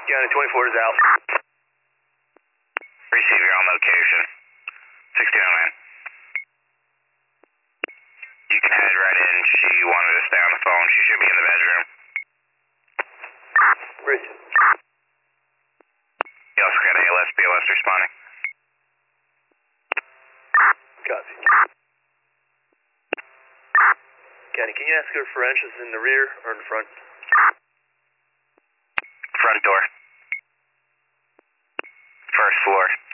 County 24 is out. Receive your on location. 1609. You can head right in. She wanted to stay on the phone. She should be in the bedroom. Bridge. You also got ALS, BLS responding. Copy. County, can you ask her for entrances in the rear or in the front? Front door. First floor.